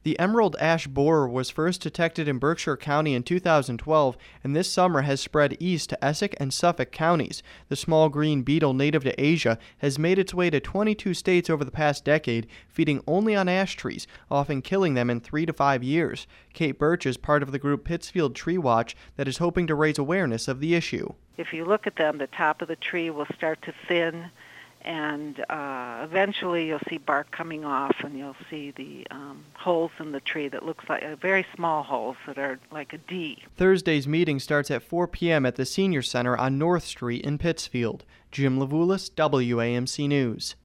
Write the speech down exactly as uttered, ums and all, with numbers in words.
The emerald ash borer was first detected in Berkshire County in two thousand twelve, and this summer has spread east to Essex and Suffolk counties. The small green beetle native to Asia has made its way to twenty-two states over the past decade, feeding only on ash trees, often killing them in three to five years. Kate Birch is part of the group Pittsfield Tree Watch that is hoping to raise awareness of the issue. If you look at them, the top of the tree will start to thin, and uh, eventually you'll see bark coming off, and you'll see the um, holes in the tree that looks like uh, very small holes that are like a D. Thursday's meeting starts at four p.m. at the Senior Center on North Street in Pittsfield. Jim Levulis, W A M C News.